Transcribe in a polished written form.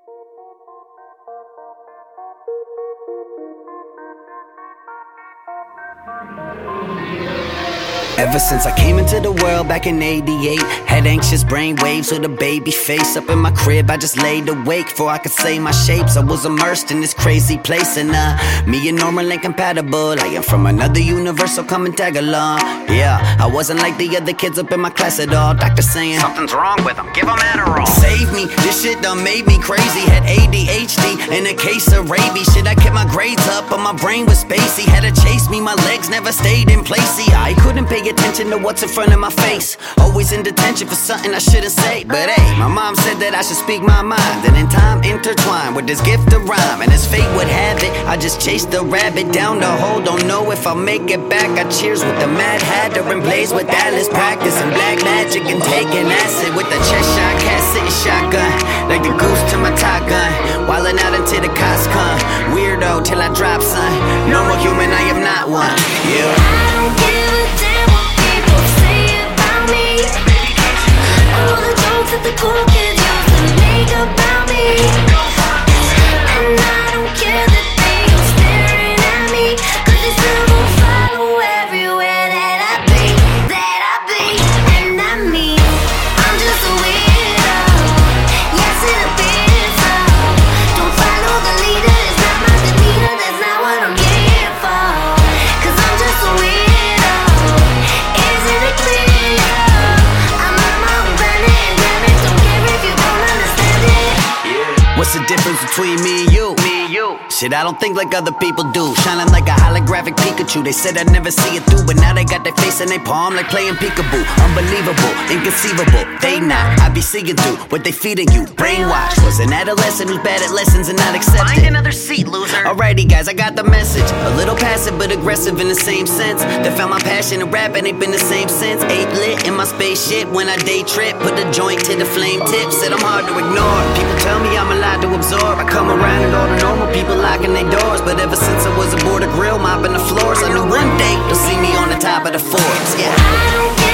Ever since I came into the world back in '88, had anxious brain waves with a baby face. Up in my crib, I just laid awake before I could say my shapes. I was immersed in this crazy place, and me and Norman ain't compatible. I am from another universe, so come and tag along. Yeah, I wasn't like the other kids up in my class at all. Doctor saying, something's wrong with them, give them Adderall. Save me, this shit done made me crazy. Had ADHD and a case of rabies. Shit, I kept my grades up, but my brain was spacey. Had to chase me, my legs never stayed in place. See, I couldn't pay attention to what's in front of my face. Always in detention for something I shouldn't say. But hey, my mom said that I should speak my mind, and in time intertwined with this gift of rhyme. And as fate would have it, I just chased the rabbit down the hole. Don't know if I'll make it back. I cheers with the Mad Hatter and blaze with Alice, practicing black magic and taking acid with the Cheshire Cat sitting shotgun, like the goose to my Top Gun, wildin' out until the cops come. Weirdo till I drop, son. Normal human, I am not one. Yeah. I don't give a damn what people say about me. All the jokes that the cool kids used to make about me. And I don't care that they all staring at me, 'cause they still gon' follow everywhere that I be. And I mean, I'm just a weirdo. Yes, it appears so. Don't follow the leader, it's not my demeanor. That's not what I'm here for. 'Cause I'm just a weirdo. Isn't it clear? I'm on my own planet, and damn it, don't care if you don't understand it. What's the difference between me and you? Shit, I don't think like other people do. Shining like a holographic Pikachu. They said I'd never see it through, but now they got their face in their palm like playing peekaboo. Unbelievable, inconceivable. They not, I be seeing through what they feeding you. Brainwashed, was an adolescent who's bad at lessons and not accepted. Find another seat, loser. Alrighty guys, I got the message. A little passive but aggressive in the same sense. They found my passion in rap and ain't been the same since. Ain't lit in my spaceship when I day trip. Put the joint to the flame tip, said I'm hard to ignore. People tell me I'm a lot to absorb. I come around and all the normal people locking their doors. But ever since I was aboard a grill, mopping the floors, I knew one day you'll see me on the top of the Forbes. Yeah. I don't